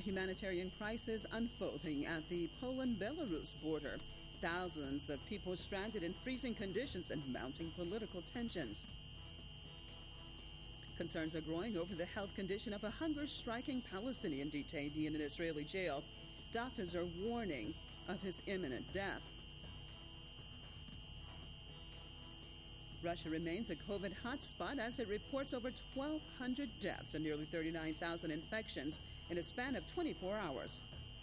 humanitarian crisis unfolding at the Poland-Belarus border. Thousands of people stranded in freezing conditions and mounting political tensions. Concerns are growing over the health condition of a hunger-striking Palestinian detainee in an Israeli jail. Doctors are warning of his imminent death. Russia remains a COVID hotspot as it reports over 1,200 deaths and nearly 39,000 infections in a span of 24 hours.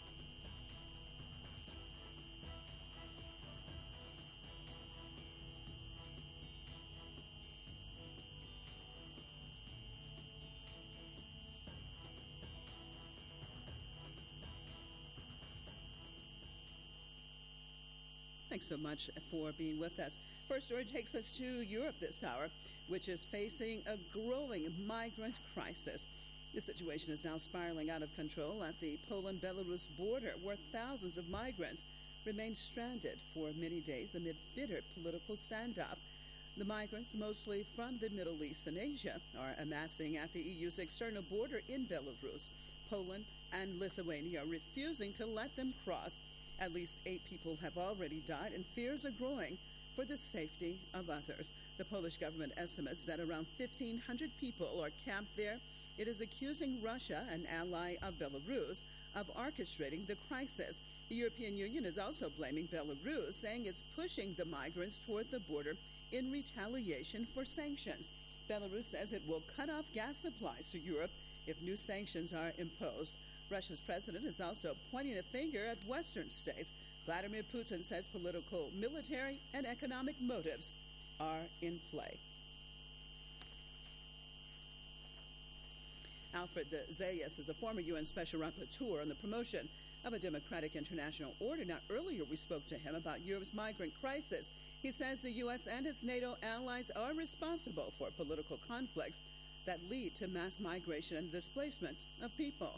Thanks so much for being with us. First story takes us to Europe this hour, which is facing a growing migrant crisis. The situation is now spiraling out of control at the Poland-Belarus border, where thousands of migrants remain stranded for many days amid bitter political standoff. The migrants, mostly from the Middle East and Asia, are amassing at the EU's external border in Belarus. Poland and Lithuania are refusing to let them cross. At least 8 people have already died, and fears are growing for the safety of others. The Polish government estimates that around 1,500 people are camped there. It is accusing Russia, an ally of Belarus, of orchestrating the crisis. The European Union is also blaming Belarus, saying it's pushing the migrants toward the border in retaliation for sanctions. Belarus says it will cut off gas supplies to Europe if new sanctions are imposed. Russia's president is also pointing the finger at Western states. Vladimir Putin says political, military, and economic motives are in play. Alfred Zayas is a former UN Special Rapporteur on the promotion of a democratic international order. Now, earlier we spoke to him about Europe's migrant crisis. He says the U.S. and its NATO allies are responsible for political conflicts that lead to mass migration and displacement of people.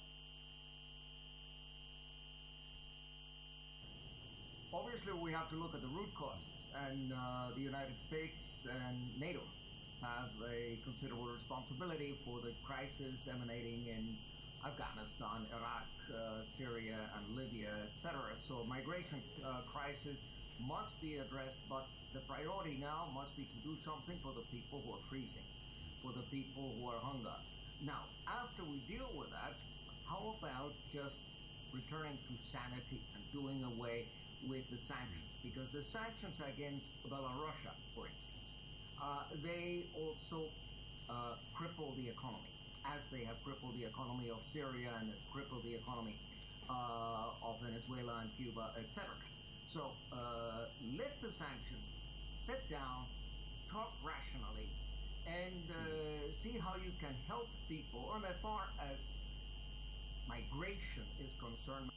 Obviously, we have to look at the root causes, and the United States and NATO have a considerable responsibility for the crisis emanating in Afghanistan, Iraq, Syria, and Libya, etc. So migration crisis must be addressed, but the priority now must be to do something for the people who are freezing, for the people who are hunger. Now, after we deal with that, how about just returning to sanity and doing away with the sanctions? Because the sanctions against Belarus, for instance, they also cripple the economy, as they have crippled the economy of Syria and crippled the economy of Venezuela and Cuba, etc. So lift the sanctions, sit down, talk rationally, and see how you can help people. And as far as migration is concerned,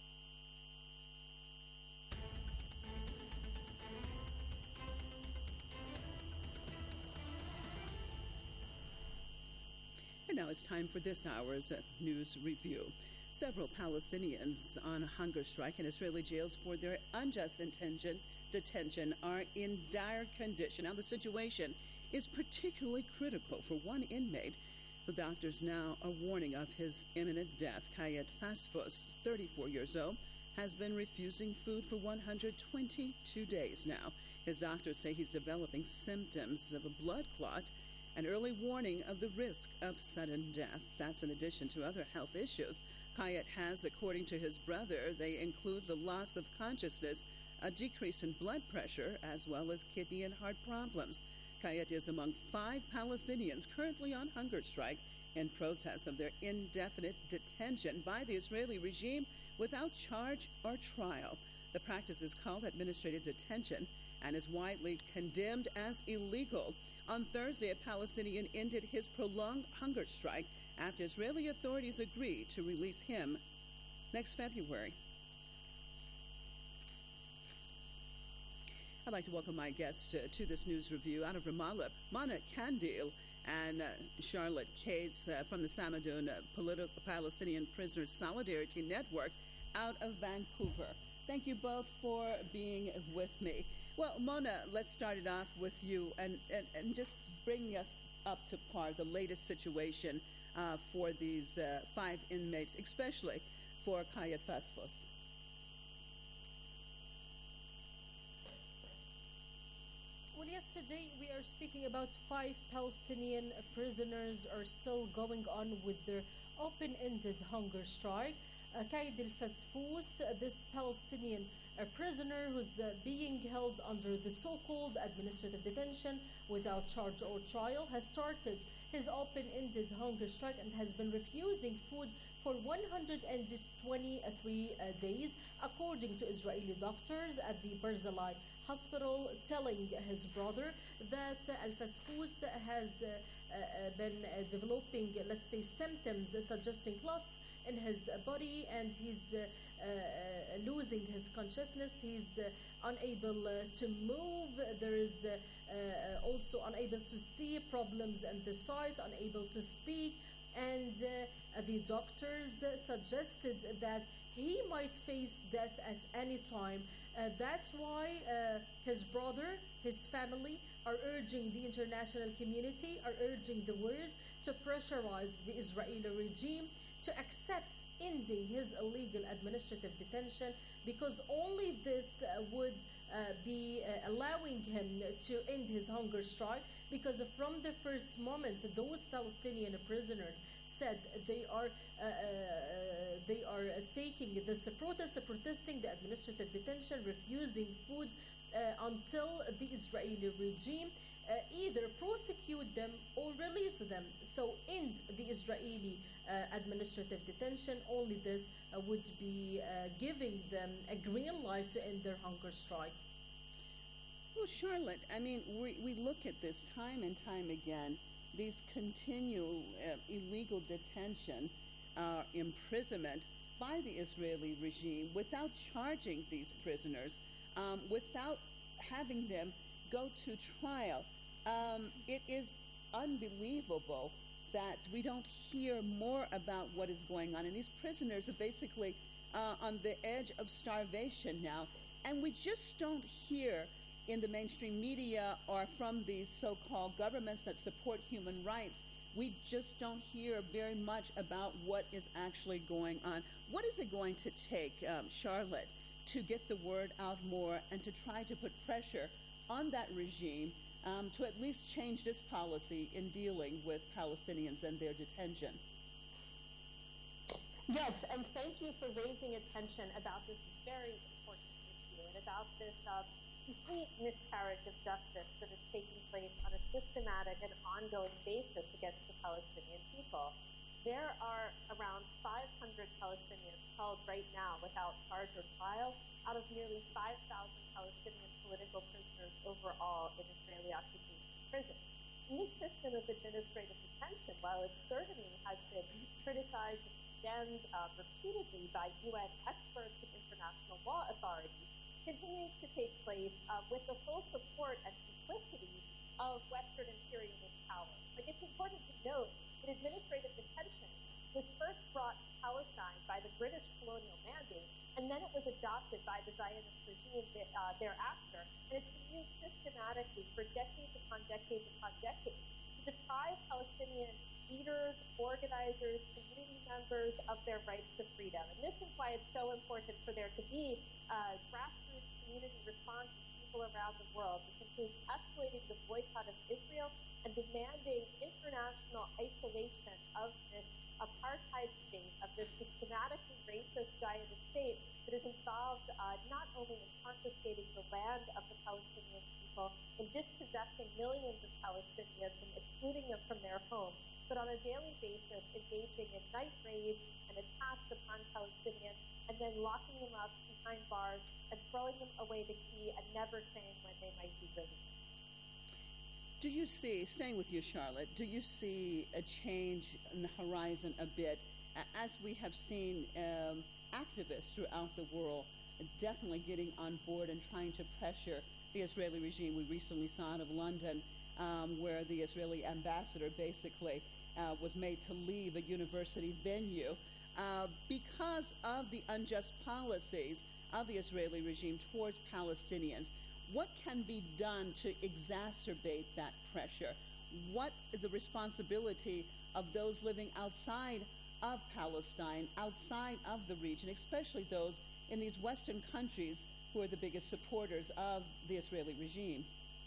and now it's time for this hour's news review. Several Palestinians on a hunger strike in Israeli jails for their unjust detention are in dire condition. Now, the situation is particularly critical for one inmate. The doctors now are warning of his imminent death. Kayet Fasfus, 34 years old, has been refusing food for 122 days now. His doctors say he's developing symptoms of a blood clot, an early warning of the risk of sudden death. That's in addition to other health issues. Kayet has, according to his brother, they include the loss of consciousness, a decrease in blood pressure, as well as kidney and heart problems. Kayet is among 5 Palestinians currently on hunger strike in protest of their indefinite detention by the Israeli regime without charge or trial. The practice is called administrative detention and is widely condemned as illegal. On Thursday, a Palestinian ended his prolonged hunger strike after Israeli authorities agreed to release him next February. I'd like to welcome my guests to this news review out of Ramallah, Mana Kandil and Charlotte Cates from the Samadoun Palestinian Prisoners Solidarity Network out of Vancouver. Thank you both for being with me. Well, Mona, let's start it off with you and just bring us up to par, the latest situation for these 5 inmates, especially for Kayat Fasfos. Well, yes, today we are speaking about 5 Palestinian prisoners are still going on with their open-ended hunger strike. Kaid al-Fasfous, this Palestinian prisoner who's being held under the so-called administrative detention without charge or trial, has started his open-ended hunger strike and has been refusing food for 123 days, according to Israeli doctors at the Barzilai hospital, telling his brother that Al-Fasfous has been developing, let's say, symptoms suggesting clots in his body, and he's losing his consciousness. He's unable to move. There is also unable to see, problems in the sight, unable to speak, and the doctors suggested that he might face death at any time. That's why his brother, his family, are urging the international community, are urging the world to pressurize the Israeli regime to accept ending his illegal administrative detention, because only this would be allowing him to end his hunger strike, because from the first moment those Palestinian prisoners said they are taking this protesting the administrative detention, refusing food until the Israeli regime either prosecute them or release them. So end the Israeli administrative detention. Only this would be giving them a green light to end their hunger strike. Well, Charlotte, I mean, we look at this time and time again, these continual illegal detention, imprisonment by the Israeli regime without charging these prisoners, without having them go to trial. It is unbelievable that we don't hear more about what is going on. And these prisoners are basically on the edge of starvation now. And we just don't hear in the mainstream media or from these so-called governments that support human rights, we just don't hear very much about what is actually going on. What is it going to take, Charlotte, to get the word out more and to try to put pressure on that regime to at least change this policy in dealing with Palestinians and their detention? Yes, and thank you for raising attention about this very important issue and about this complete miscarriage of justice that is taking place on a systematic and ongoing basis against the Palestinian people. There are around 500 Palestinians held right now without charge or trial out of nearly 5,000 Palestinian political prisoners overall in Israeli occupation prisons. And this system of administrative detention, while it certainly has been criticized and condemned repeatedly by UN experts and international law authorities, continues to take place with the full support and complicity of Western imperialist power. Like, it's important to note that administrative detention was first brought to Palestine by the British colonial mandate, and then it was adopted by the Zionist regime thereafter, and it's been used systematically for decades upon decades upon decades to deprive Palestinian leaders, organizers, community members of their rights to freedom. And this is why it's so important for there to be grassroots community response from people around the world. This includes escalating the boycott of Israel and demanding international isolation of this apartheid state, of this systematically racist Zionist state that is involved not only in confiscating the land of the Palestinian people, in dispossessing millions of Palestinians and excluding them from their homes, but on a daily basis engaging in night raids and attacks upon Palestinians, and then locking them up behind bars and throwing them away the key and never saying when they might be released. Do you see, staying with you, Charlotte, do you see a change in the horizon a bit, as we have seen activists throughout the world definitely getting on board and trying to pressure the Israeli regime? We recently saw out of London where the Israeli ambassador basically was made to leave a university venue because of the unjust policies of the Israeli regime towards Palestinians. What can be done to exacerbate that pressure? What is the responsibility of those living outside of Palestine outside of the region, especially those in these Western countries who are the biggest supporters of the Israeli regime?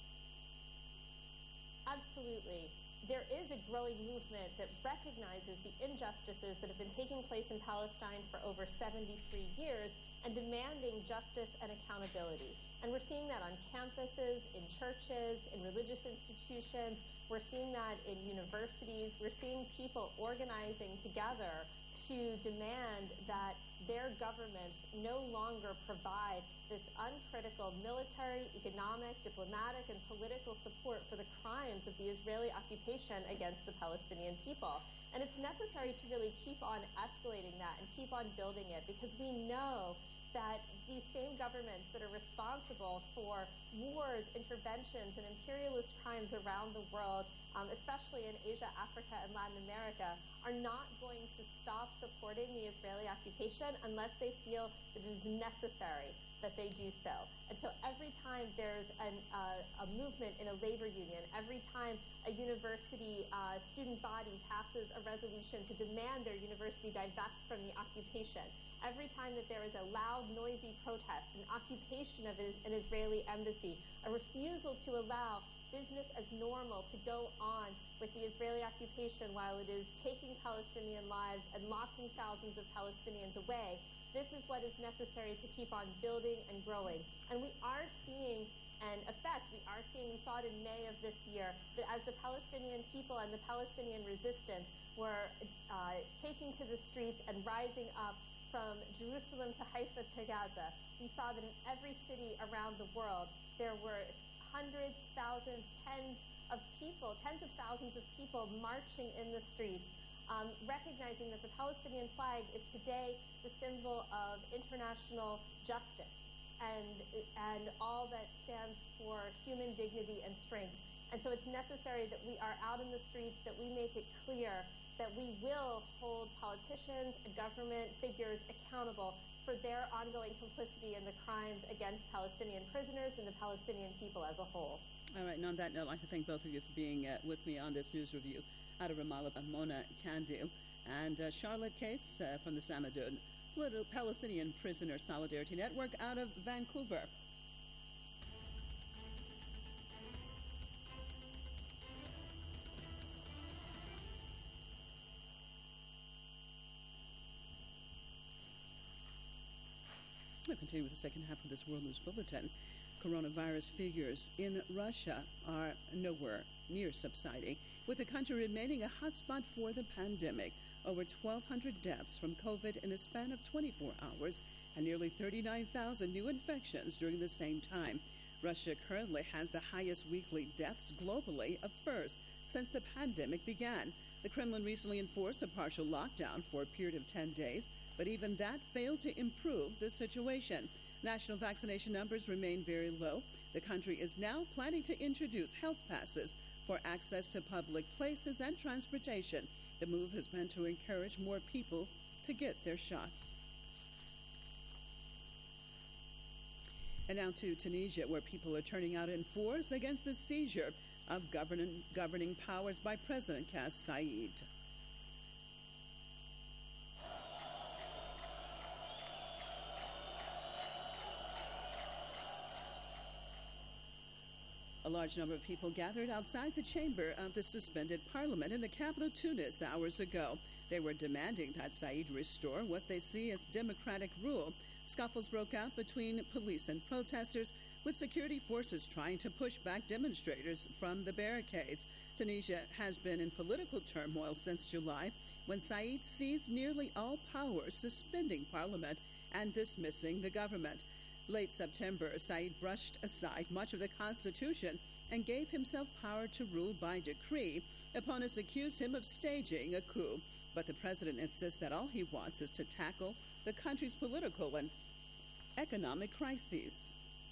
Absolutely. There is a growing movement that recognizes the injustices that have been taking place in Palestine for over 73 years and demanding justice and accountability. And we're seeing that on campuses, in churches, in religious institutions. We're seeing that in universities. We're seeing people organizing together to demand that their governments no longer provide this uncritical military, economic, diplomatic, and political support for the crimes of the Israeli occupation against the Palestinian people. And it's necessary to really keep on escalating that and keep on building it, because we know that these same governments that are responsible for wars, interventions, and imperialist crimes around the world, especially in Asia, Africa, and Latin America, are not going to stop supporting the Israeli occupation unless they feel that it is necessary that they do so. And so every time there's a movement in a labor union, every time a university student body passes a resolution to demand their university divest from the occupation, every time that there is a loud, noisy protest, an occupation of an Israeli embassy, a refusal to allow business as normal to go on with the Israeli occupation while it is taking Palestinian lives and locking thousands of Palestinians away, this is what is necessary to keep on building and growing. And we are seeing an effect. We saw it in May of this year, that as the Palestinian people and the Palestinian resistance were taking to the streets and rising up from Jerusalem to Haifa to Gaza, we saw that in every city around the world, there were hundreds, thousands, tens of thousands of people marching in the streets, recognizing that the Palestinian flag is today the symbol of international justice and all that stands for human dignity and strength. And so it's necessary that we are out in the streets, that we make it clear that we will hold politicians and government figures accountable for their ongoing complicity in the crimes against Palestinian prisoners and the Palestinian people as a whole. All right, and on that note, I'd like to thank both of you for being with me on this news review out of Ramallah, Mona Kandil, and Charlotte Cates from the Samadun Palestinian Prisoner Solidarity Network out of Vancouver. We'll continue with the second half of this World News Bulletin. Coronavirus figures in Russia are nowhere near subsiding, with the country remaining a hotspot for the pandemic. Over 1,200 deaths from COVID in a span of 24 hours and nearly 39,000 new infections during the same time. Russia currently has the highest weekly deaths globally of first since the pandemic began. The Kremlin recently enforced a partial lockdown for a period of 10 days, but even that failed to improve the situation. National vaccination numbers remain very low. The country is now planning to introduce health passes for access to public places and transportation. The move has been to encourage more people to get their shots. And now to Tunisia, where people are turning out in force against the seizure of governing powers by President Kais Saied. A large number of people gathered outside the chamber of the suspended parliament in the capital, Tunis, hours ago. They were demanding that Saied restore what they see as democratic rule. Scuffles broke out between police and protesters, with security forces trying to push back demonstrators from the barricades. Tunisia has been in political turmoil since July, when Saied seized nearly all power, suspending parliament and dismissing the government. Late September, Saied brushed aside much of the Constitution and gave himself power to rule by decree. Opponents accused him of staging a coup, but the president insists that all he wants is to tackle the country's political and economic crises.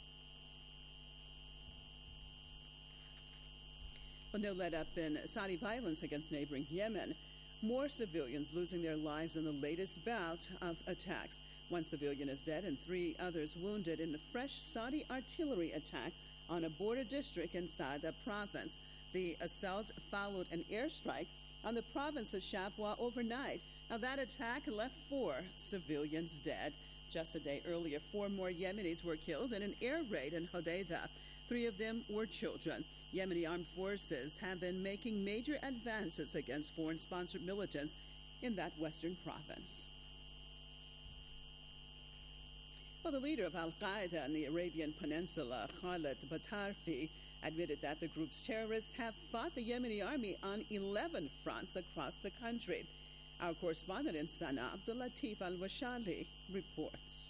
Well, no let-up in Saudi violence against neighboring Yemen. More civilians losing their lives in the latest bout of attacks. One civilian is dead and 3 others wounded in a fresh Saudi artillery attack on a border district in Sada province. The assault followed an airstrike on the province of Shabwa overnight. Now, that attack left 4 civilians dead. Just a day earlier, 4 more Yemenis were killed in an air raid in Hodeidah. 3 of them were children. Yemeni armed forces have been making major advances against foreign-sponsored militants in that western province. Well, the leader of Al-Qaeda in the Arabian Peninsula, Khalid Batarfi, admitted that the group's terrorists have fought the Yemeni army on 11 fronts across the country. Our correspondent in Sana'a, Abdul Latif Al-Washali, reports.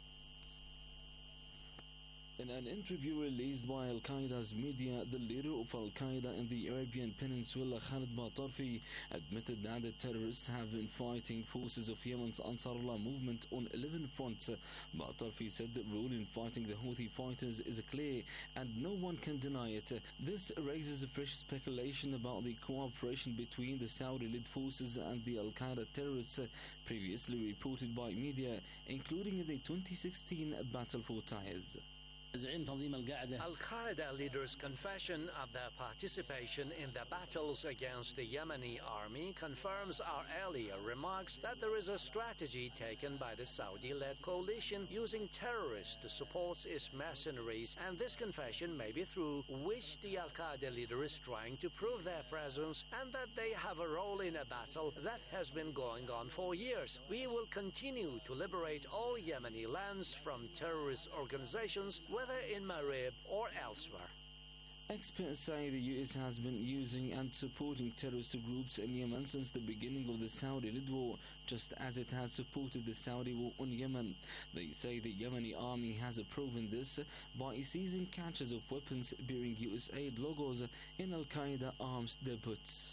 In an interview released by Al-Qaeda's media, the leader of Al-Qaeda in the Arabian Peninsula, Khalid Batarfi, admitted that the terrorists have been fighting forces of Yemen's Ansarullah movement on 11 fronts. Batarfi said the role in fighting the Houthi fighters is clear and no one can deny it. This raises a fresh speculation about the cooperation between the Saudi-led forces and the Al-Qaeda terrorists, previously reported by media, including in the 2016 battle for Taiz. Al-Qaeda leaders' confession of their participation in the battles against the Yemeni army confirms our earlier remarks that there is a strategy taken by the Saudi-led coalition using terrorists to support its mercenaries, and this confession may be through which the Al-Qaeda leader is trying to prove their presence and that they have a role in a battle that has been going on for years. We will continue to liberate all Yemeni lands from terrorist organizations, whether in Marib or elsewhere. Experts say the U.S. has been using and supporting terrorist groups in Yemen since the beginning of the Saudi-led war, just as it has supported the Saudi war on Yemen. They say the Yemeni army has proven this by seizing caches of weapons bearing U.S. aid logos in Al-Qaeda arms depots.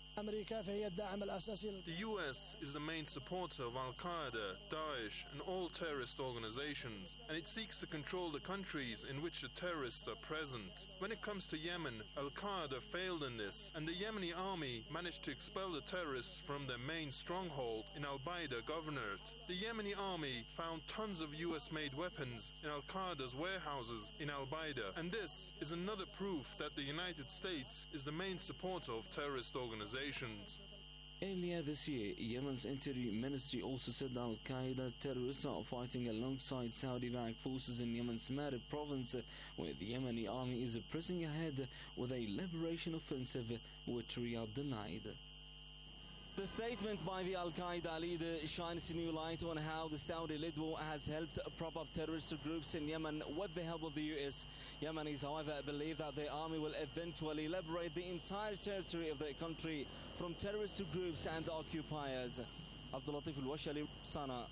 The U.S. is the main supporter of Al-Qaeda, Daesh, and all terrorist organizations, and it seeks to control the countries in which the terrorists are present. When it comes to Yemen, Al-Qaeda failed in this, and the Yemeni army managed to expel the terrorists from their main stronghold in Al-Baida Governorate. The Yemeni army found tons of U.S.-made weapons in Al-Qaeda's warehouses in Al-Baida, and this is another proof that the United States is the main supporter of terrorist organizations. Earlier this year, Yemen's Interior Ministry also said Al-Qaeda terrorists are fighting alongside Saudi-backed forces in Yemen's Marib province, where the Yemeni army is pressing ahead with a liberation offensive, which Riyadh denied. The statement by the Al-Qaeda leader shines a new light on how the Saudi-led war has helped prop up terrorist groups in Yemen with the help of the U.S. Yemenis, however, believe that their army will eventually liberate the entire territory of their country from terrorist groups and occupiers. Abdul Latif Al-Washali, Sana'a.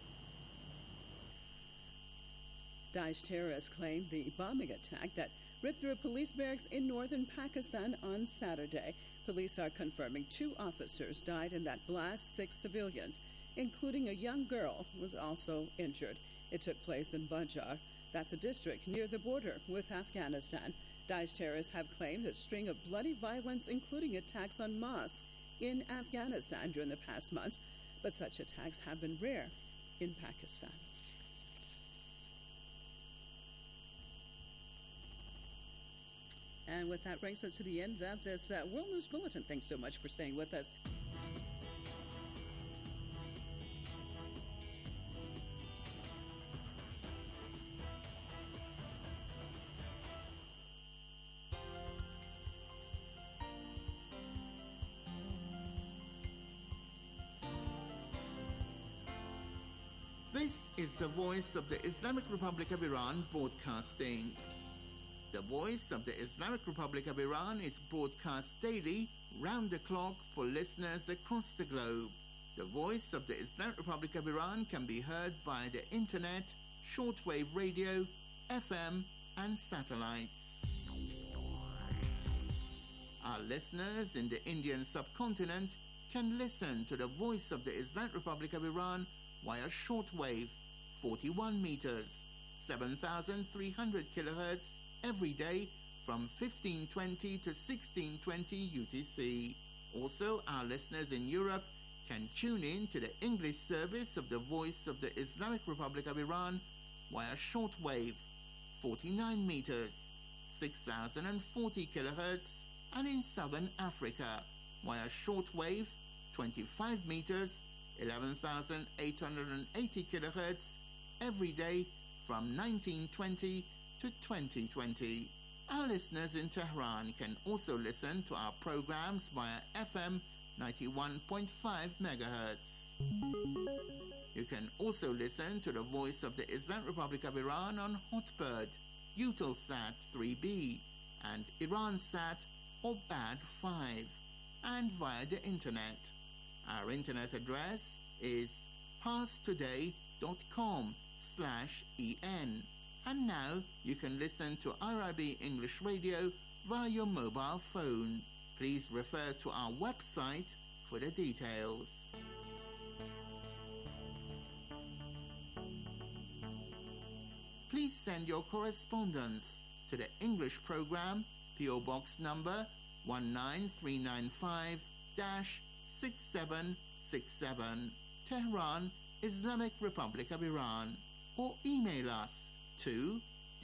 Daesh terrorists claimed the bombing attack that ripped through a police barracks in northern Pakistan on Saturday. Police are confirming 2 officers died in that blast. 6 civilians, including a young girl, was also injured. It took place in Bajar. That's a district near the border with Afghanistan. Daesh terrorists have claimed a string of bloody violence, including attacks on mosques in Afghanistan during the past months, but such attacks have been rare in Pakistan. And with that brings us to the end of this World News Bulletin. Thanks so much for staying with us. This is the voice of the Islamic Republic of Iran broadcasting. The Voice of the Islamic Republic of Iran is broadcast daily, round the clock, for listeners across the globe. The Voice of the Islamic Republic of Iran can be heard by the internet, shortwave radio, FM, and satellites. Our listeners in the Indian subcontinent can listen to the Voice of the Islamic Republic of Iran via shortwave, 41 meters, 7,300 kilohertz, every day from 1520 to 1620 UTC. Also, our listeners in Europe can tune in to the English service of the Voice of the Islamic Republic of Iran via shortwave, 49 meters, 6,040 kilohertz, and in Southern Africa, via shortwave 25 meters, 11,880 kilohertz, every day from 1920 to 2020. Our listeners in Tehran can also listen to our programs via FM 91.5 megahertz. You can also listen to the Voice of the Islamic Republic of Iran on Hotbird, Eutelsat 3B, and Iransat or BAD 5, and via the internet. Our internet address is parstoday.com/en. And now you can listen to IRIB English Radio via your mobile phone. Please refer to our website for the details. Please send your correspondence to the English program, PO Box number 19395-6767, Tehran, Islamic Republic of Iran, or email us to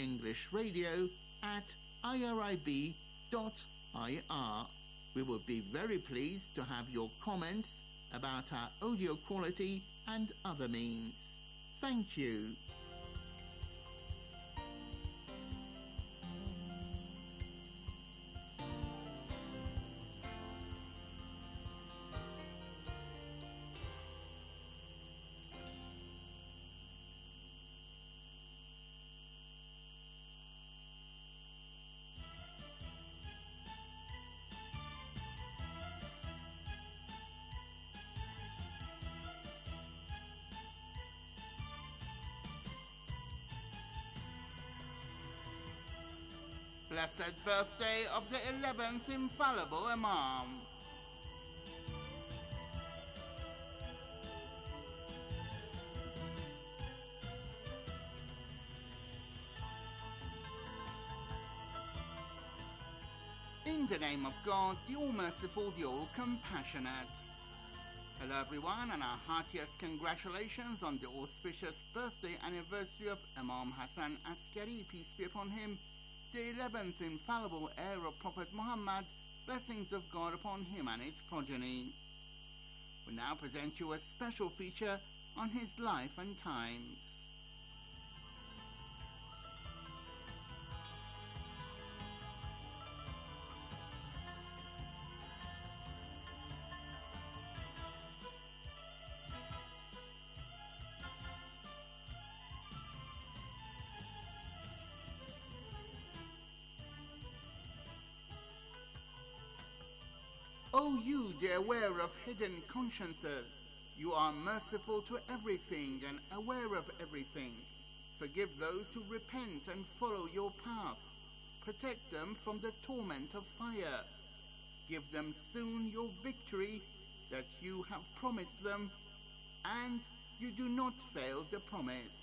englishradio@irib.ir. We would be very pleased to have your comments about our audio quality and other means. Thank you. Blessed birthday of the 11th infallible Imam. In the name of God, the All-Merciful, the All-Compassionate. Hello everyone, and our heartiest congratulations on the auspicious birthday anniversary of Imam Hassan Askari, peace be upon him, the 11th infallible heir of Prophet Muhammad, blessings of God upon him and his progeny. We now present you a special feature on his life and times. O you, the aware of hidden consciences, you are merciful to everything and aware of everything. Forgive those who repent and follow your path. Protect them from the torment of fire. Give them soon your victory that you have promised them, and you do not fail the promise.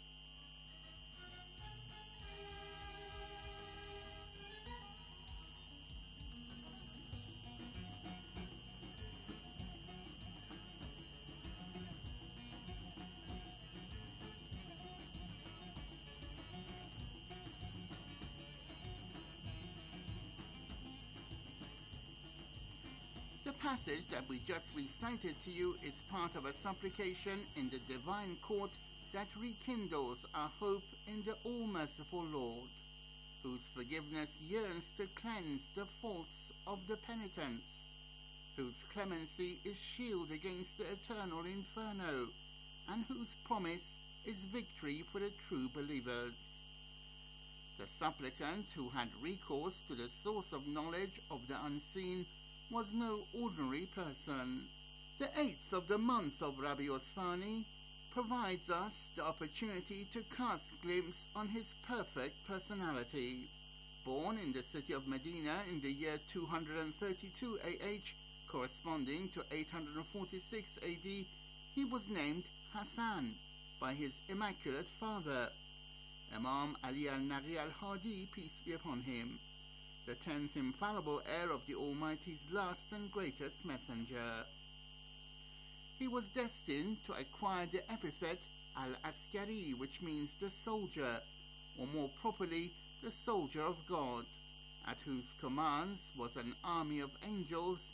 The passage that we just recited to you is part of a supplication in the divine court that rekindles our hope in the all-merciful Lord, whose forgiveness yearns to cleanse the faults of the penitents, whose clemency is shield against the eternal inferno, and whose promise is victory for the true believers. The supplicant who had recourse to the source of knowledge of the unseen was no ordinary person. The 8th of the month of Rabiul Thani provides us the opportunity to cast a glimpse on his perfect personality. Born in the city of Medina in the year 232 AH, corresponding to 846 AD, he was named Hassan by his immaculate father, Imam Ali al-Naghi al-Hadi, peace be upon him, the 10th infallible heir of the Almighty's last and greatest messenger. He was destined to acquire the epithet al-Askari, which means the soldier, or more properly, the soldier of God, at whose commands was an army of angels,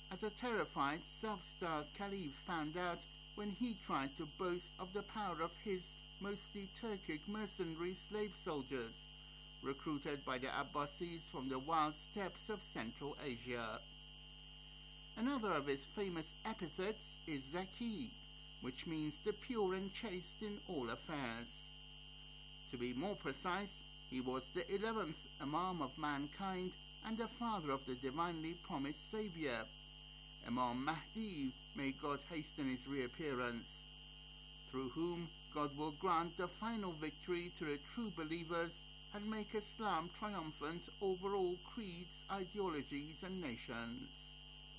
as a terrified, self-styled caliph found out when he tried to boast of the power of his mostly Turkic mercenary slave soldiers, recruited by the Abbasids from the wild steppes of Central Asia. Another of his famous epithets is Zaki, which means the pure and chaste in all affairs. To be more precise, he was the 11th Imam of mankind and the father of the divinely promised Saviour, Imam Mahdi, may God hasten his reappearance, through whom God will grant the final victory to the true believers and make Islam triumphant over all creeds, ideologies and nations.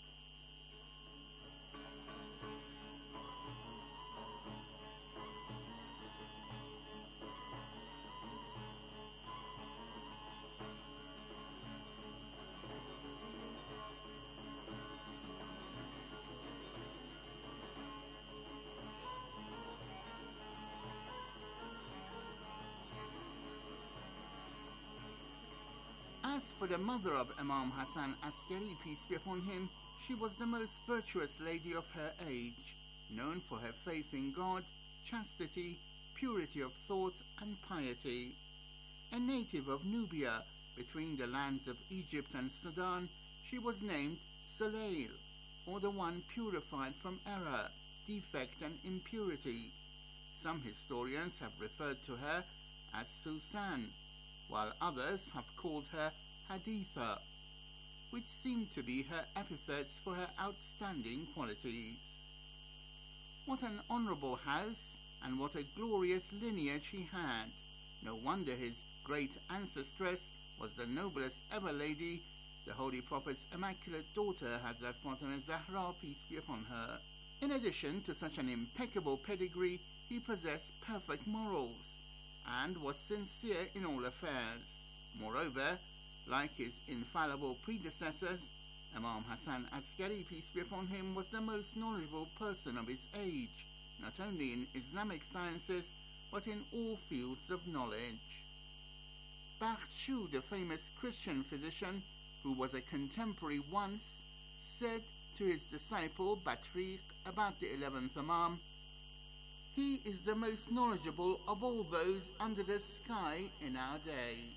As for the mother of Imam Hassan Askari, peace be upon him, she was the most virtuous lady of her age, known for her faith in God, chastity, purity of thought and piety. A native of Nubia, between the lands of Egypt and Sudan, she was named Salail, or the one purified from error, defect and impurity. Some historians have referred to her as Susan, while others have called her Haditha, which seem to be her epithets for her outstanding qualities. What an honourable house, and what a glorious lineage he had! No wonder his great ancestress was the noblest ever lady, the Holy Prophet's immaculate daughter, Hazrat Fatima Zahra, peace be upon her. In addition to such an impeccable pedigree, he possessed perfect morals, and was sincere in all affairs. Moreover, like his infallible predecessors, Imam Hassan Askari, peace be upon him, was the most knowledgeable person of his age, not only in Islamic sciences, but in all fields of knowledge. Bakhshu, the famous Christian physician, who was a contemporary once, said to his disciple Batriq about the 11th Imam, "He is the most knowledgeable of all those under the sky in our day."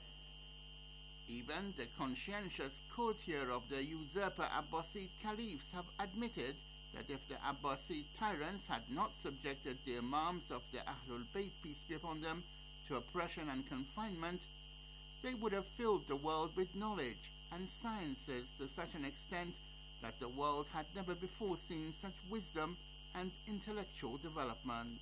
Even the conscientious courtier of the usurper Abbasid caliphs have admitted that if the Abbasid tyrants had not subjected the Imams of the Ahlul Bayt, peace be upon them, to oppression and confinement, they would have filled the world with knowledge and sciences to such an extent that the world had never before seen such wisdom and intellectual development.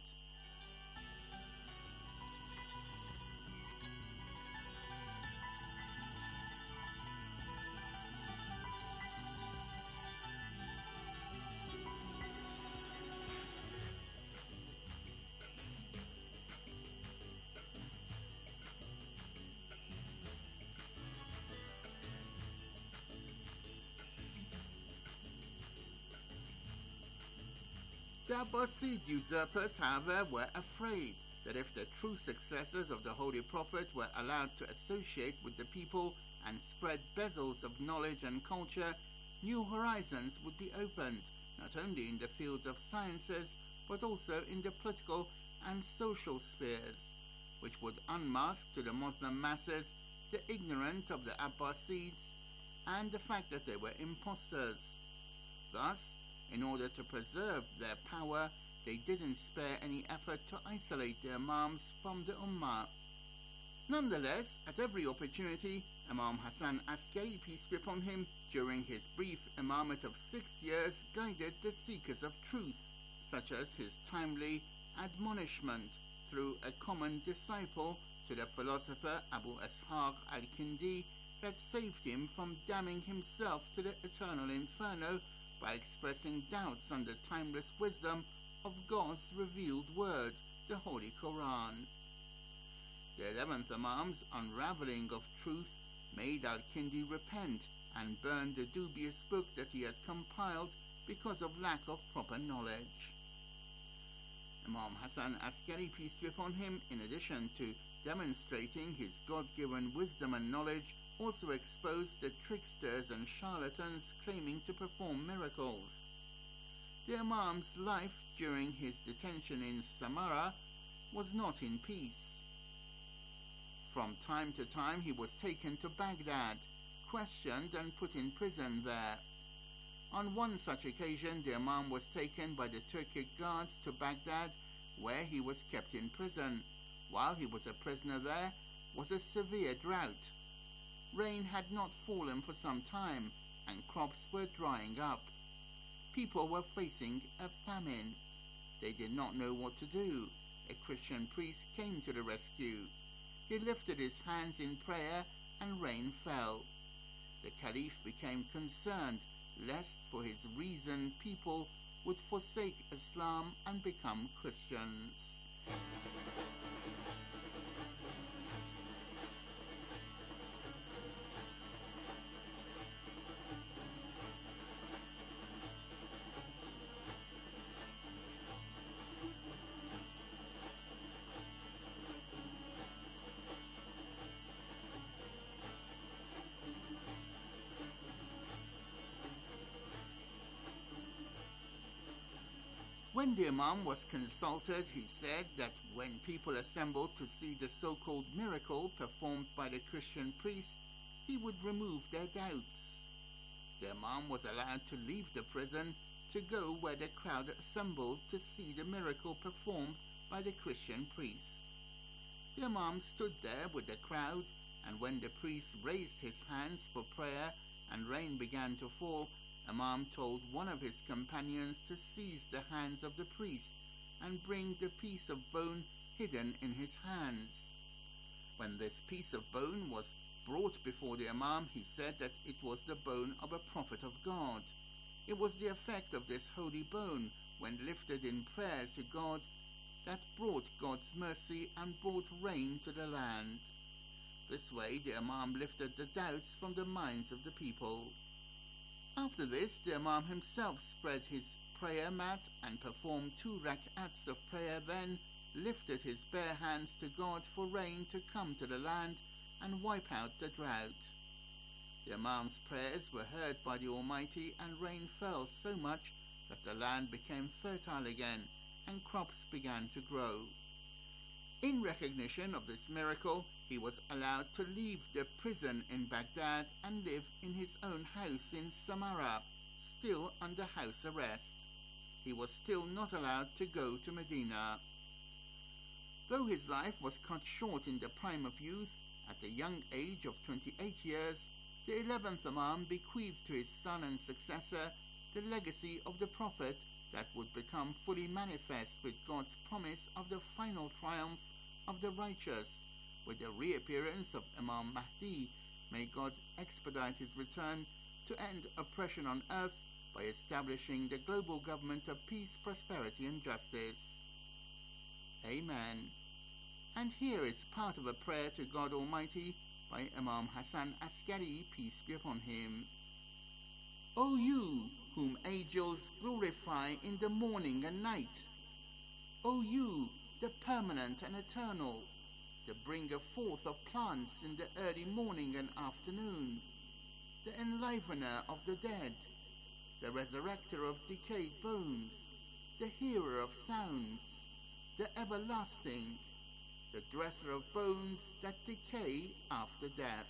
The Abbasid usurpers, however, were afraid that if the true successors of the Holy Prophet were allowed to associate with the people and spread bezels of knowledge and culture, new horizons would be opened, not only in the fields of sciences, but also in the political and social spheres, which would unmask to the Muslim masses the ignorant of the Abbasids and the fact that they were impostors. Thus, in order to preserve their power, they didn't spare any effort to isolate the Imams from the Ummah. Nonetheless, at every opportunity, Imam Hassan Askari, peace be upon him, during his brief imamate of 6 years, guided the seekers of truth, such as his timely admonishment through a common disciple to the philosopher Abu Ishaq al-Kindi that saved him from damning himself to the eternal inferno by expressing doubts on the timeless wisdom of God's revealed word, the Holy Quran. The 11th Imam's unraveling of truth made al-Kindi repent and burn the dubious book that he had compiled because of lack of proper knowledge. Imam Hassan Askari, peace be upon him, in addition to demonstrating his God-given wisdom and knowledge, also exposed the tricksters and charlatans claiming to perform miracles. The Imam's life during his detention in Samarra was not in peace. From time to time he was taken to Baghdad, questioned and put in prison there. On one such occasion, the Imam was taken by the Turkic guards to Baghdad, where he was kept in prison. While he was a prisoner there was a severe drought. Rain had not fallen for some time, and crops were drying up. People were facing a famine. They did not know what to do. A Christian priest came to the rescue. He lifted his hands in prayer, and rain fell. The Caliph became concerned lest for his reason people would forsake Islam and become Christians. When the Imam was consulted, he said that when people assembled to see the so-called miracle performed by the Christian priest, he would remove their doubts. The Imam was allowed to leave the prison to go where the crowd assembled to see the miracle performed by the Christian priest. The Imam stood there with the crowd, and when the priest raised his hands for prayer and rain began to fall, Imam told one of his companions to seize the hands of the priest and bring the piece of bone hidden in his hands. When this piece of bone was brought before the Imam, he said that it was the bone of a prophet of God. It was the effect of this holy bone, when lifted in prayers to God, that brought God's mercy and brought rain to the land. This way the Imam lifted the doubts from the minds of the people. After this, the Imam himself spread his prayer mat and performed 2 rak'ats of prayer, then lifted his bare hands to God for rain to come to the land and wipe out the drought. The Imam's prayers were heard by the Almighty, and rain fell so much that the land became fertile again and crops began to grow. In recognition of this miracle, he was allowed to leave the prison in Baghdad and live in his own house in Samarra, still under house arrest. He was still not allowed to go to Medina. Though his life was cut short in the prime of youth, at the young age of 28 years, the 11th Imam bequeathed to his son and successor the legacy of the Prophet that would become fully manifest with God's promise of the final triumph of the righteous, with the reappearance of Imam Mahdi. May God expedite his return to end oppression on earth by establishing the global government of peace, prosperity and justice. Amen. And here is part of a prayer to God Almighty by Imam Hassan Askari, peace be upon him. O you whom angels glorify in the morning and night, O you, the permanent and eternal, the bringer forth of plants in the early morning and afternoon, the enlivener of the dead, the resurrector of decayed bones, the hearer of sounds, the everlasting, the dresser of bones that decay after death.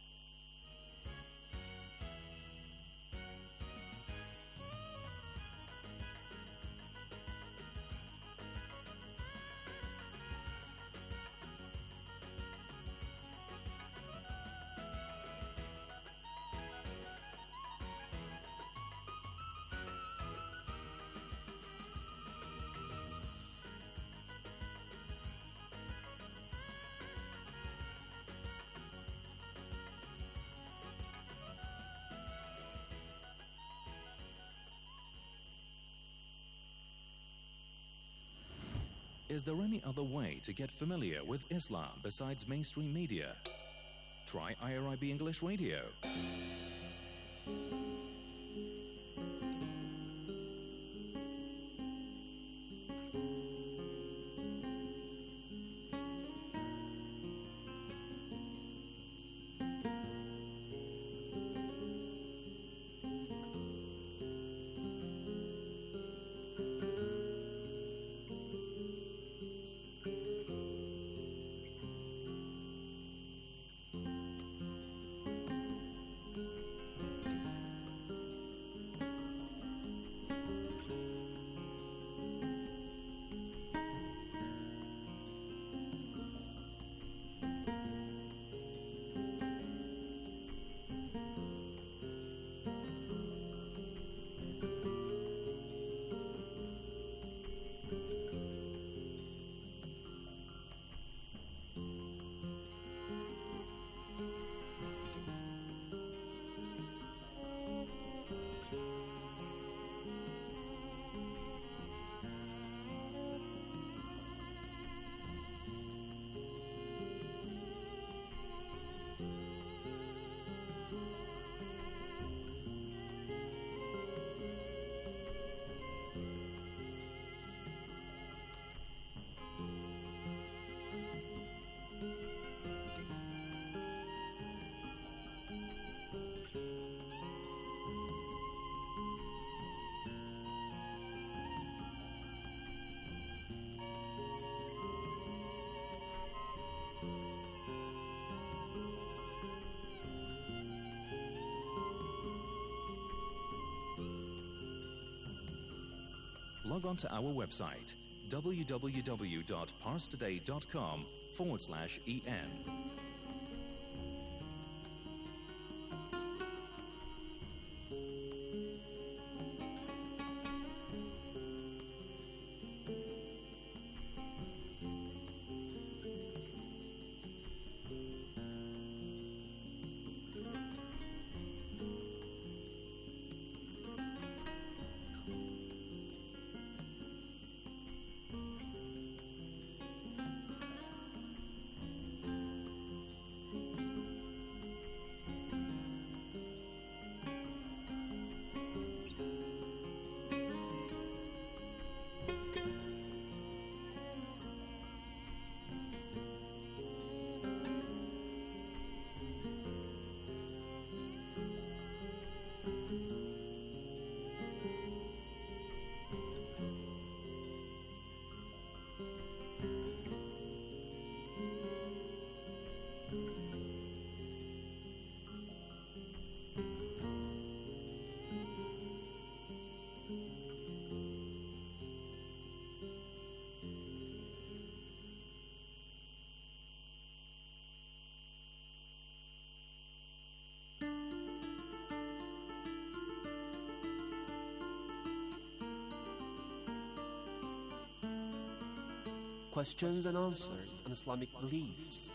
Is there any other way to get familiar with Islam besides mainstream media? Try IRIB English Radio. log on to our website www.parstoday.com/en. Questions and answers on Islamic beliefs.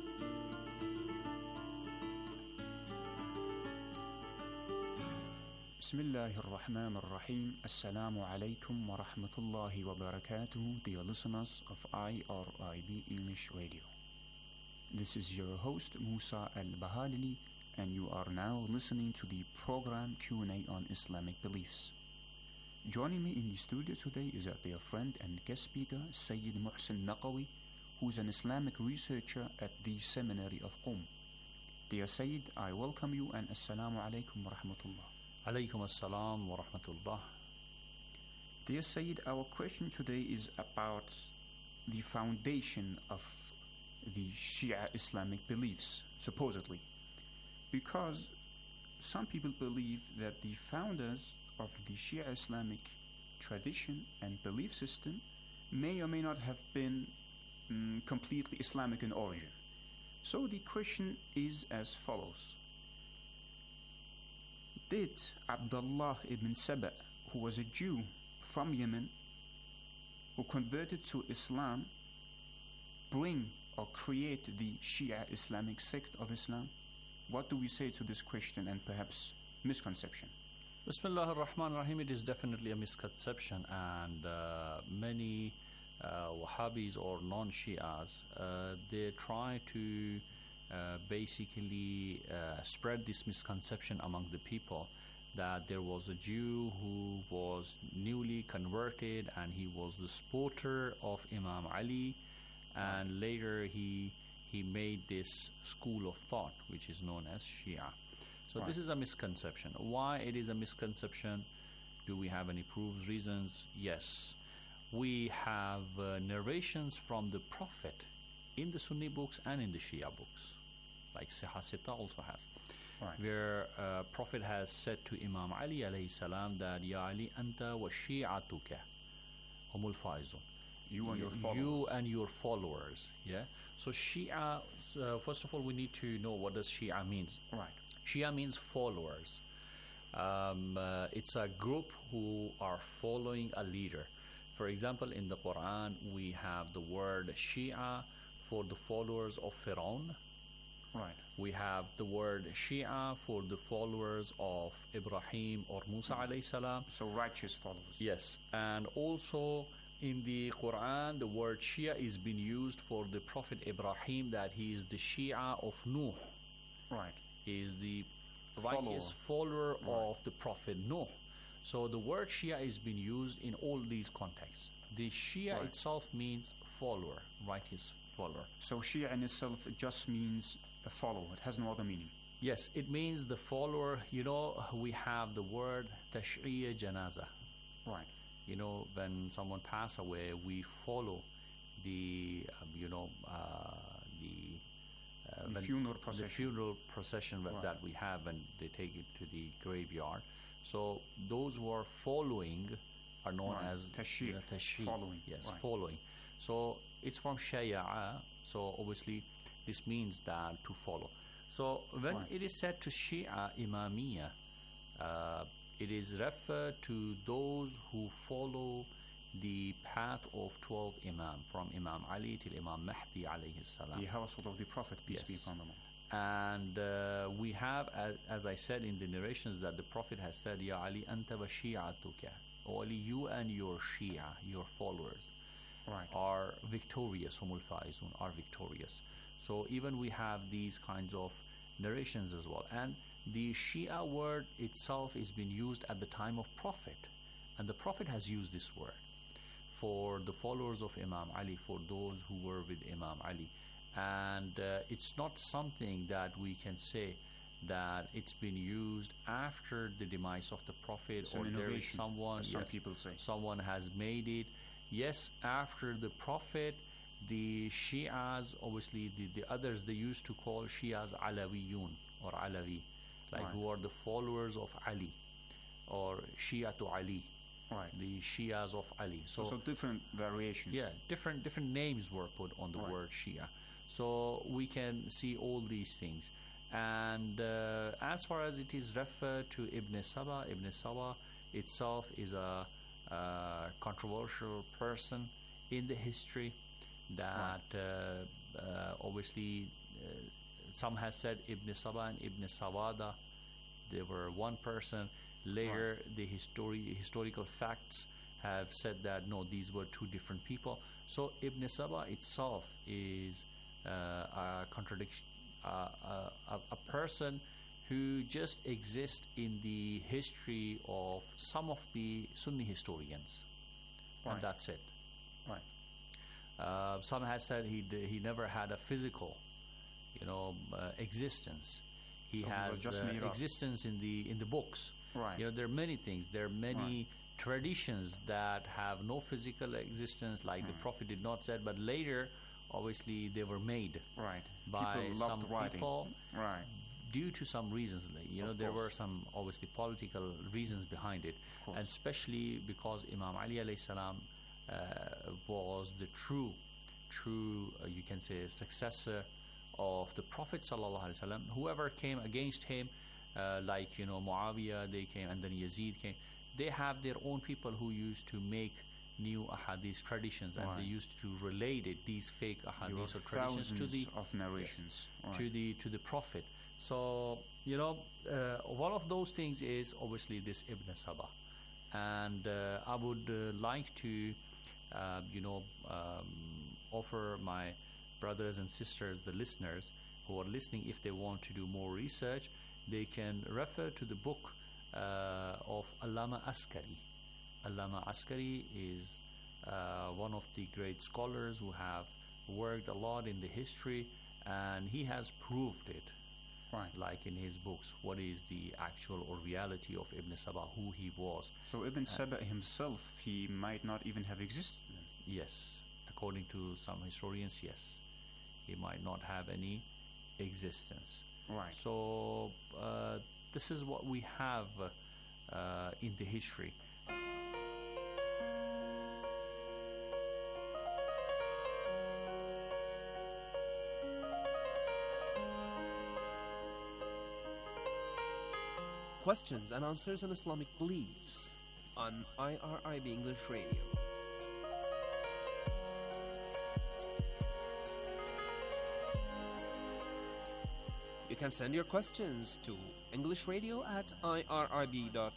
Bismillahirrahmanirrahim. Assalamu alaikum wa rahmatullahi wa barakatuh, dear listeners of IRIB English Radio. This is your host Musa Al-Bahadili, and you are now listening to the program Q&A on Islamic beliefs. Joining me in the studio today is our dear friend and guest speaker, Sayyid Muhsin Naqawi, who's an Islamic researcher at the Seminary of Qom. Dear Sayyid, I welcome you and Assalamu alaikum wa rahmatullah. Alaykum assalam wa rahmatullah. Dear Sayyid, our question today is about the foundation of the Shia Islamic beliefs, supposedly. Because some people believe that the founders of the Shia Islamic tradition and belief system may or may not have been completely Islamic in origin. So the question is as follows. Did Abdullah ibn Saba, who was a Jew from Yemen, who converted to Islam, bring or create the Shia Islamic sect of Islam? What do we say to this question and perhaps misconception? Bismillah ar-Rahman ar-Rahim. It is definitely a misconception, and many Wahhabis or non-Shias, they try to basically spread this misconception among the people that there was a Jew who was newly converted and he was the supporter of Imam Ali, and later he made this school of thought which is known as Shia. So this is a misconception. Why it is a misconception? Do we have any proofs, reasons? Yes. We have narrations from the Prophet in the Sunni books and in the Shia books, like Sihah Sitta also has, where Prophet has said to Imam Ali alayhi salam that Ya Ali anta wa shi'atuka humul faizun. You and your followers. You and your followers. Yeah. So Shia. First of all, we need to know what does Shia means. Right. Shia means followers. It's a group who are following a leader. For example, in the Quran, we have the word Shia for the followers of Pharaoh. Right. We have the word Shia for the followers of Ibrahim or Musa alayhi salam. So righteous followers. Yes. And also in the Quran, the word Shia is being used for the Prophet Ibrahim, that he is the Shia of Nuh. Right. He is the righteous follower of the Prophet Nuh. So the word Shia is being used in all these contexts. The Shia itself means follower, righteous follower. So Shia in itself, it just means a follower. It has no other meaning. Yes, it means the follower. You know, we have the word Tashriya Janaza. Right. You know, when someone passes away, we follow the, the funeral procession. The funeral procession that we have, and they take it to the graveyard. So those who are following are known Right. as Tashri', tashri'. following. Yes, Right. following. So it's from shaya'a. So obviously this means that to follow. So when Right. it is said to Shia Imamiyya, it is referred to those who follow the path of 12 Imam, from Imam Ali till Imam Mahdi alayhi salam. The household of the Prophet, peace be Yes. upon them all. And we have, as I said in the narrations, that the Prophet has said, Ya Ali, anta wa shi'atuka. O Ali, you and your Shia, your followers, Right. are victorious, humul faizun, are victorious. So even we have these kinds of narrations as well. And the Shia word itself is being used at the time of Prophet. And the Prophet has used this word for the followers of Imam Ali, for those who were with Imam Ali. And it's not something that we can say that it's been used after the demise of the Prophet, It's an or there is innovation, someone, as some people say. someone has made it. Yes, after the Prophet, the Shias, obviously the others, they used to call Shias Alawiyun or Alawi, like Right. who are the followers of Ali, or Shia to Ali, Right. the Shias of Ali. So different variations. Yeah, different names were put on the Right. word Shia. So we can see all these things. And as far as it is referred to Ibn Saba itself is a controversial person in the history that obviously some has said Ibn Saba and Ibn Sawada, they were one person. Later, the historical facts have said that no, these were two different people. So Ibn Saba itself is a contradiction, a person who just exists in the history of some of the Sunni historians, Right. and that's it. Right. Some has said he never had a physical, existence. He So he has was just made up. existence in the books. Right. There are many things. There are many traditions that have no physical existence, like the Prophet did not say. But later, obviously, they were made Right. by People some loved writing. people Right. due to some reasons. Of There were course. some obviously political reasons behind it, course. and especially because Imam Ali alayhi salam was the true, you can say, successor of the Prophet sallallahu alaihi wasallam. Whoever came against him, like Muawiyah, they came, and then Yazid came. They have their own people who used to make new ahadith traditions, and Right. they used to relate these fake There were ahadith or traditions to the thousands of narrations. Right. to the Prophet. So one of those things is obviously this Ibn Saba, and I would like to offer my brothers and sisters, the listeners who are listening, if they want to do more research, they can refer to the book of Allama Askari. Allama Askari is one of the great scholars who have worked a lot in the history, and he has proved it, Right. like in his books, what is the actual or reality of Ibn Saba, who he was. So Ibn Saba himself, he might not even have existed. Yes, according to some historians, yes, he might not have any existence. Right. So this is what we have in the history. Questions and answers on Islamic beliefs on IRIB English Radio. You can send your questions to englishradio@irib.ir.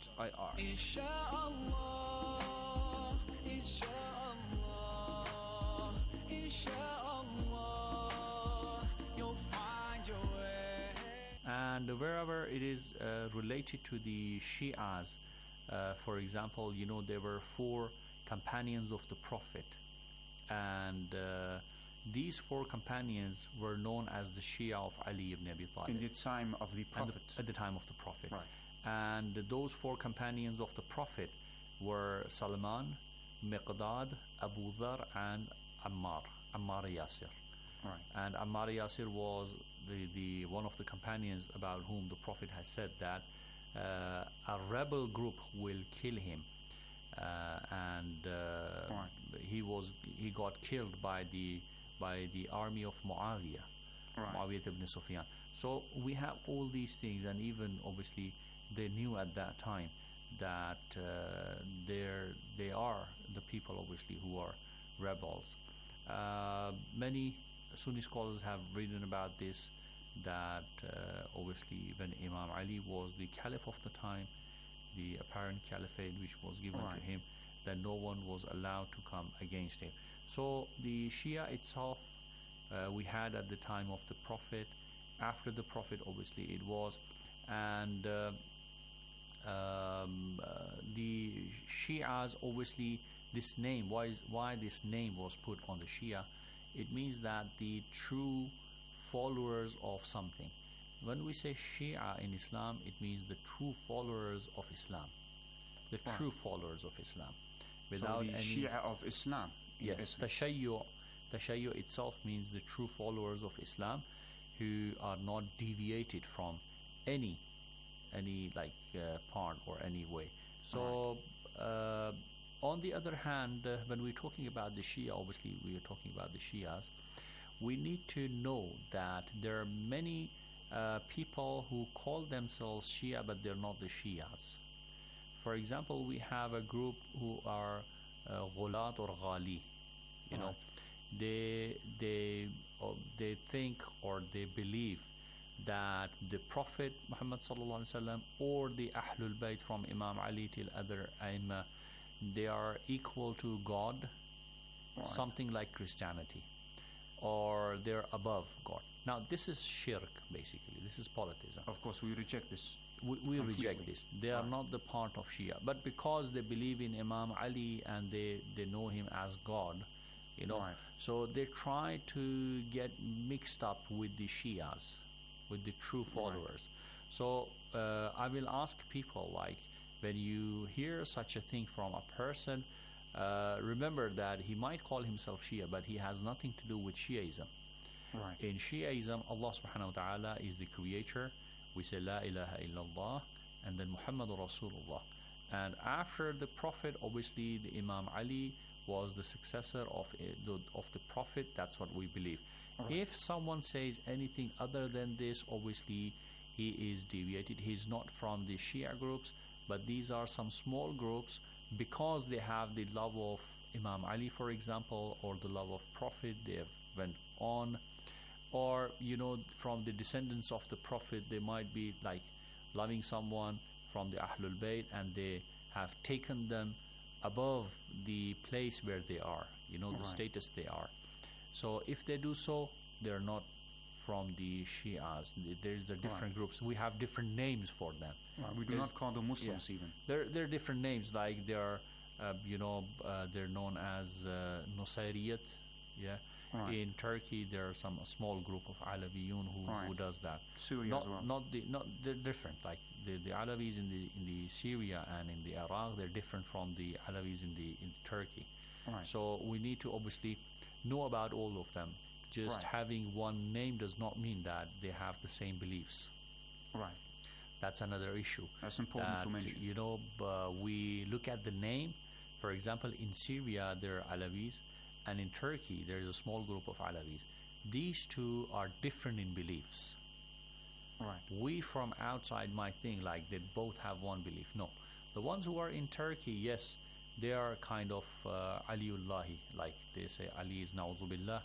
And wherever it is related to the Shi'as, for example, there were 4 companions of the Prophet, and these 4 companions were known as the Shia of Ali ibn Abi Talib. In the time of the Prophet. At the time of the Prophet. Right. And those 4 companions of the Prophet were Salman, Miqdad, Abu Dhar, and Ammar Yasir. Right. And Ammar Yasir was the one of the companions about whom the Prophet has said that a rebel group will kill him and he got killed by the army of Muawiyah, Muawiyah ibn Sufyan. So we have all these things, and even obviously they knew at that time that they are the people obviously who are rebels. Many Sunni scholars have written about this, that obviously even Imam Ali was the caliph of the time, the apparent caliphate which was given to him, that no one was allowed to come against him. So the Shia itself we had at the time of the Prophet, after the Prophet obviously it was, and the Shias, obviously this name, why this name was put on the Shia, it means that the true followers of something. When we say Shia in Islam, it means the true followers of Islam, the true followers of Islam, without so the any Shia of Islam. Yes, Tashayyu itself means the true followers of Islam, who are not deviated from any part or any way. So on the other hand, when we're talking about the Shia, obviously we are talking about the Shias, we need to know that there are many people who call themselves Shia, but they're not the Shias. For example, we have a group who are Ghulat or Ghali. You know, they think or they believe that the Prophet Muhammad sallallahu alaihi wasallam or the Ahlul Bayt from Imam Ali till other Aimma, they are equal to God, something like Christianity, or they're above God. Now this is shirk, basically. This is polytheism. Of course, we reject this. We reject this. They are not the part of Shia, but because they believe in Imam Ali and they know him as God, you know, so they try to get mixed up with the Shias, with the true followers. So I will ask people, like, when you hear such a thing from a person, remember that he might call himself Shia, but he has nothing to do with Shiaism. In Shiaism, Allah subhanahu wa ta'ala is the creator. We say La ilaha illallah, and then Muhammadur Rasulullah. And after the Prophet, obviously the Imam Ali was the successor of the Prophet. That's what we believe. If someone says anything other than this, obviously he is deviated. He's not from the Shia groups, but these are some small groups because they have the love of Imam Ali, for example, or the love of Prophet. They have went on, or you know, from the descendants of the Prophet, they might be like loving someone from the Ahlul Bayt, and they have taken them above the place where they are, you know, the status they are. So if they do so, they're not from the Shias. There's the different groups. We have different names for them. We do not call them Muslims even. There are different names, like they are, they're known as Nusayriyat. In Turkey, there are some small group of Alawiyun who does that. Syria as well. They're different. Like the Alawis in the Syria and in the Iraq, they're different from the Alawis in Turkey. So we need to obviously know about all of them. Just having one name does not mean that they have the same beliefs. That's another issue. That's important to mention. You know, we look at the name. For example, in Syria there are Alawis, and in Turkey there is a small group of Alawis. These two are different in beliefs. We from outside might think like they both have one belief. No, the ones who are in Turkey, yes, they are kind of Aliullahi, like they say Ali is Na'udzubillah,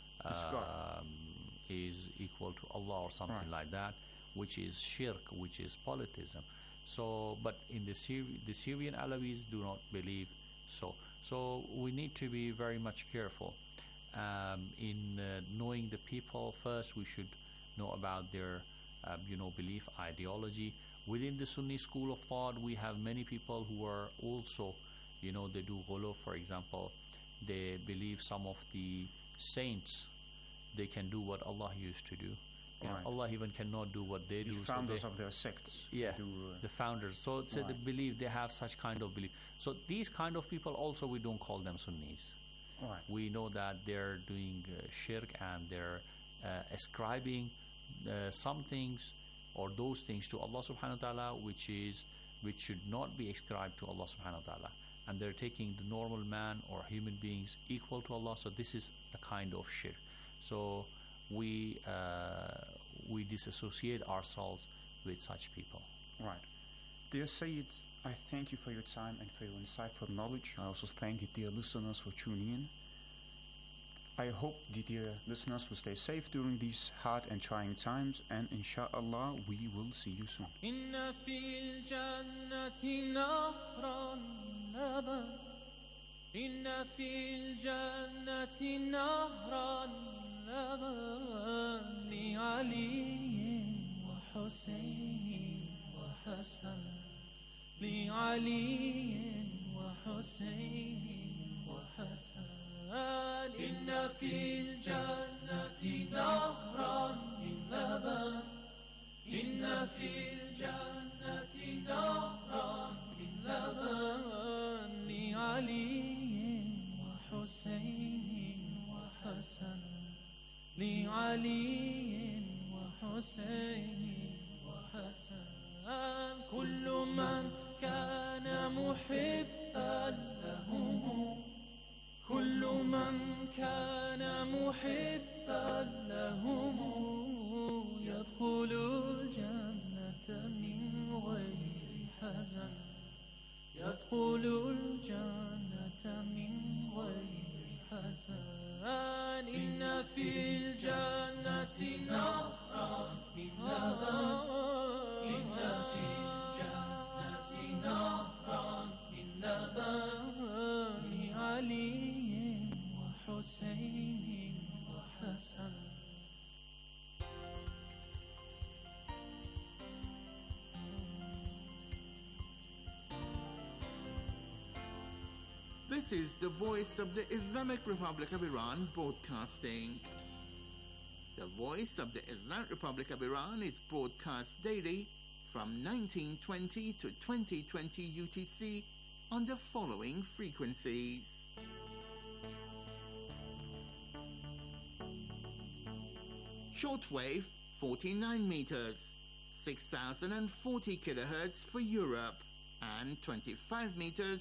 is equal to Allah or something like that, which is shirk, which is polytheism. So, but in the Syrian Alawis do not believe so. So we need to be very much careful in knowing the people. First, we should know about their belief, ideology. Within the Sunni school of thought, we have many people who are also, they do ghulu, for example. They believe some of the saints, they can do what Allah used to do. Allah even cannot do what they do. The founders of their sects. The founders. So they believe, they have such kind of belief. So these kind of people also, we don't call them Sunnis. We know that they're doing shirk, and they're ascribing some things or those things to Allah subhanahu wa ta'ala which should not be ascribed to Allah subhanahu wa ta'ala. and they're taking the normal man or human beings equal to Allah. So this is a kind of shirk. So we disassociate ourselves with such people. Right. Dear Sayyid, I thank you for your time and for your insightful knowledge. I also thank the dear listeners for tuning in. I hope the dear listeners will stay safe during these hard and trying times, and inshallah we will see you soon. إن في الجنة نهرا لبن إن في الجنة نهرا لبن لعلي وحسين وحسن لعلي وحسين وحسن إن في الجنة نهرا من لبن إن في الجنة نهرا من لبن لعلي وحسين وحسن لعلي وحسين وحسن كل من كان محبا لهم كل من كان محبا لهم يدخل الجنة من غير حزن يدخل الجنة من غير حزن إن في الجنة نهرا من لبن إن في الجنة نهرا من لبن علي وحسين وحسن. This is the voice of the Islamic Republic of Iran broadcasting. The voice of the Islamic Republic of Iran is broadcast daily from 1920 to 2020 UTC on the following frequencies. Shortwave 49 meters, 6040 kilohertz for Europe, and 25 meters,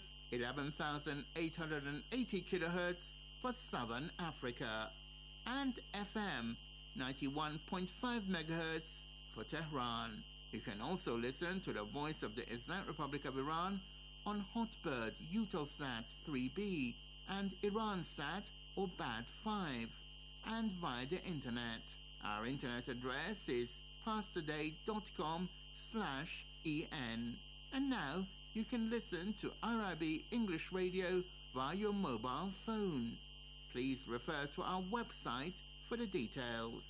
11,880 kilohertz for Southern Africa, and FM 91.5 megahertz for Tehran. You can also listen to the voice of the Islamic Republic of Iran on Hotbird Eutelsat 3B and Iransat or BAD 5, and via the internet. Our internet address is pastoday.com/en. And now you can listen to IRIB English Radio via your mobile phone. Please refer to our website for the details.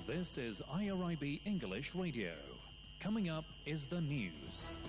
This is IRIB English Radio. Coming up is the news.